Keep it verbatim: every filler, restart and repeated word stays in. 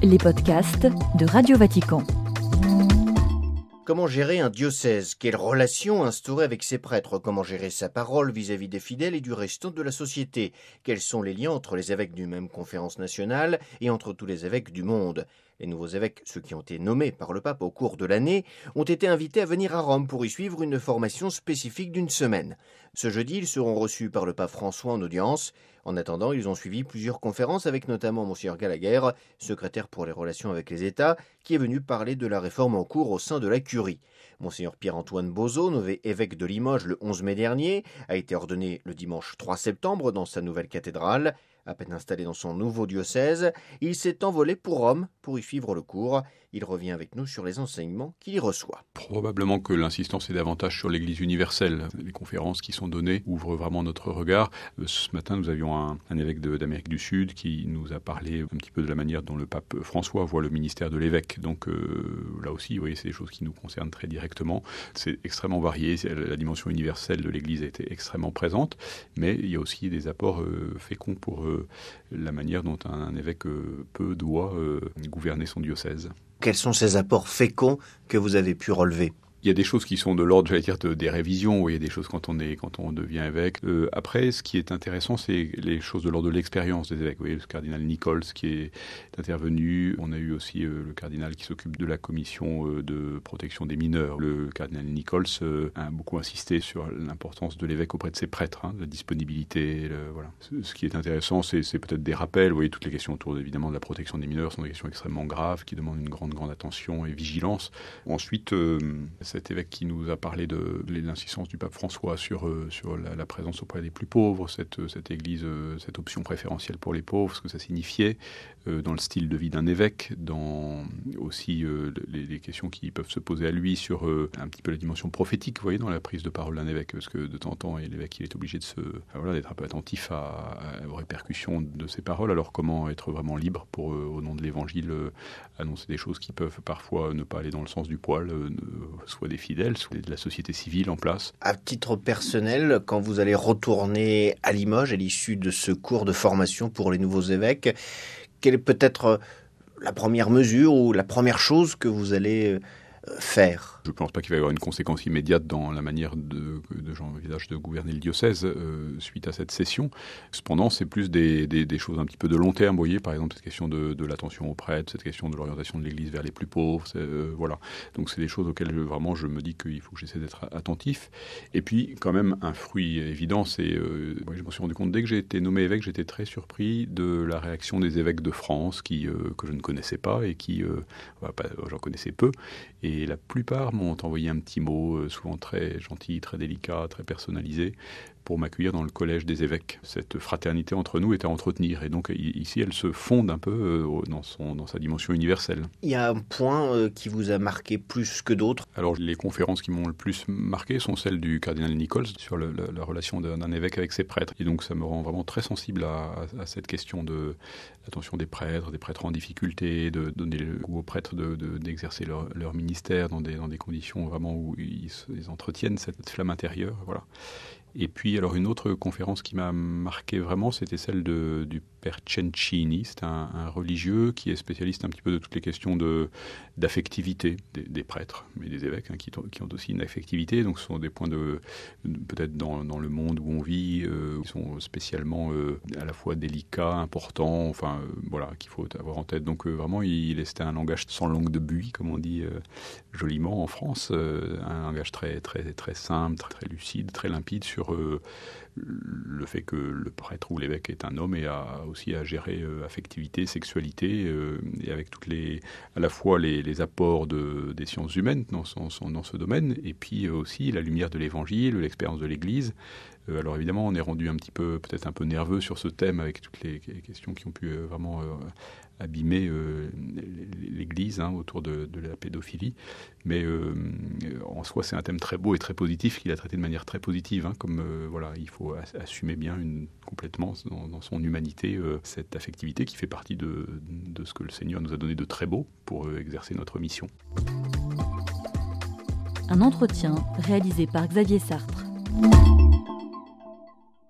les podcasts de Radio Vatican. Comment gérer un diocèse? Quelle relation instaurer avec ses prêtres? Comment gérer sa parole vis-à-vis des fidèles et du restant de la société? Quels sont les liens entre les évêques d'une même conférence nationale et entre tous les évêques du monde? Les nouveaux évêques, ceux qui ont été nommés par le pape au cours de l'année, ont été invités à venir à Rome pour y suivre une formation spécifique d'une semaine. Ce jeudi, ils seront reçus par le pape François en audience. En attendant, ils ont suivi plusieurs conférences avec notamment Monseigneur Gallagher, secrétaire pour les relations avec les États, qui est venu parler de la réforme en cours au sein de la Curie. Monseigneur Pierre-Antoine Bozo, nommé évêque de Limoges le onze mai dernier, a été ordonné le dimanche trois septembre dans sa nouvelle cathédrale. À peine installé dans son nouveau diocèse, il s'est envolé pour Rome pour y suivre le cours. Il revient avec nous sur les enseignements qu'il y reçoit. Probablement que l'insistance est davantage sur l'Église universelle. Les conférences qui sont données ouvrent vraiment notre regard. Ce matin, nous avions un, un évêque de, d'Amérique du Sud qui nous a parlé un petit peu de la manière dont le pape François voit le ministère de l'évêque. Donc euh, là aussi, vous voyez, c'est des choses qui nous concernent très directement. C'est extrêmement varié. La dimension universelle de l'Église a été extrêmement présente, mais il y a aussi des apports euh, féconds pour euh, la manière dont un, un évêque euh, peut, doit euh, gouverner son diocèse. Quels sont ces apports féconds que vous avez pu relever ? Il y a des choses qui sont de l'ordre, j'allais dire, de, des révisions. Vous voyez, des choses quand on est, quand on devient évêque. Euh, après, ce qui est intéressant, c'est les choses de l'ordre de l'expérience des évêques. Vous voyez, le cardinal Nichols qui est intervenu. On a eu aussi euh, le cardinal qui s'occupe de la commission euh, de protection des mineurs. Le cardinal Nichols euh, a beaucoup insisté sur l'importance de l'évêque auprès de ses prêtres, hein, la disponibilité. Le, voilà. Ce qui est intéressant, c'est, c'est peut-être des rappels. Vous voyez, toutes les questions autour, évidemment, de la protection des mineurs sont des questions extrêmement graves qui demandent une grande, grande attention et vigilance. Ensuite, euh, cet évêque qui nous a parlé de l'insistance du pape François sur, euh, sur la, la présence auprès des plus pauvres, cette, cette église, euh, cette option préférentielle pour les pauvres, ce que ça signifiait euh, dans le style de vie d'un évêque, dans aussi euh, les, les questions qui peuvent se poser à lui sur euh, un petit peu la dimension prophétique, vous voyez, dans la prise de parole d'un évêque, parce que de temps en temps, l'évêque il est obligé de se, voilà, d'être un peu attentif à, à, aux répercussions de ses paroles. Alors comment être vraiment libre pour, euh, au nom de l'Évangile, euh, annoncer des choses qui peuvent parfois ne pas aller dans le sens du poil, euh, soit des fidèles, soit de la société civile en place. À titre personnel, quand vous allez retourner à Limoges à l'issue de ce cours de formation pour les nouveaux évêques, quelle est peut-être la première mesure ou la première chose que vous allez faire ? Je ne pense pas qu'il va y avoir une conséquence immédiate dans la manière de, de j'envisage de gouverner le diocèse euh, suite à cette session. Cependant, c'est plus des, des, des choses un petit peu de long terme. Vous voyez, par exemple, cette question de, de l'attention aux prêtres, cette question de l'orientation de l'Église vers les plus pauvres. Euh, voilà. Donc, c'est des choses auxquelles je, vraiment je me dis qu'il faut que j'essaie d'être attentif. Et puis, quand même, un fruit évident, c'est... Euh, moi, je me suis rendu compte, dès que j'ai été nommé évêque, j'étais très surpris de la réaction des évêques de France qui, euh, que je ne connaissais pas et qui... Euh, bah, pas, j'en connaissais peu. Et la plupart m'ont envoyé un petit mot, souvent très gentil, très délicat, très personnalisé, pour m'accueillir dans le collège des évêques. Cette fraternité entre nous est à entretenir. Et donc ici, elle se fonde un peu dans, son, dans sa dimension universelle. Il y a un point qui vous a marqué plus que d'autres ? Alors les conférences qui m'ont le plus marqué sont celles du cardinal Nichols sur le, la, la relation d'un, d'un évêque avec ses prêtres. Et donc ça me rend vraiment très sensible à, à, à cette question de l'attention des prêtres, des prêtres en difficulté, de donner le goût aux prêtres de, de, d'exercer leur, leur ministère dans des, dans des conditions vraiment où ils, ils entretiennent cette flamme intérieure. Voilà. Et puis, alors, une autre conférence qui m'a marqué vraiment, c'était celle de, du père Cencini. C'est un, un religieux qui est spécialiste un petit peu de toutes les questions de, d'affectivité des, des prêtres, mais des évêques hein, qui, qui ont aussi une affectivité. Donc, ce sont des points de, de peut-être dans, dans le monde où on vit, euh, qui sont spécialement euh, à la fois délicats, importants, enfin, euh, voilà, qu'il faut avoir en tête. Donc, euh, vraiment, il, il c'était un langage sans langue de buis, comme on dit euh, joliment en France, euh, un langage très, très, très simple, très, très lucide, très limpide sur Euh, le fait que le prêtre ou l'évêque est un homme et a aussi à gérer euh, affectivité, sexualité euh, et avec toutes les, à la fois les, les apports de, des sciences humaines dans, son, son, dans ce domaine et puis euh, aussi la lumière de l'Évangile, l'expérience de l'Église. Euh, alors évidemment, on est rendu un petit peu, peut-être un peu nerveux sur ce thème avec toutes les, les questions qui ont pu euh, vraiment euh, abîmer euh, l'Église hein, autour de, de la pédophilie. Mais euh, en soi, c'est un thème très beau et très positif qu'il a traité de manière très positive. Hein, comme euh, voilà, il faut assumer bien une, complètement dans, dans son humanité euh, cette affectivité qui fait partie de, de ce que le Seigneur nous a donné de très beau pour euh, exercer notre mission. Un entretien réalisé par Xavier Sartre.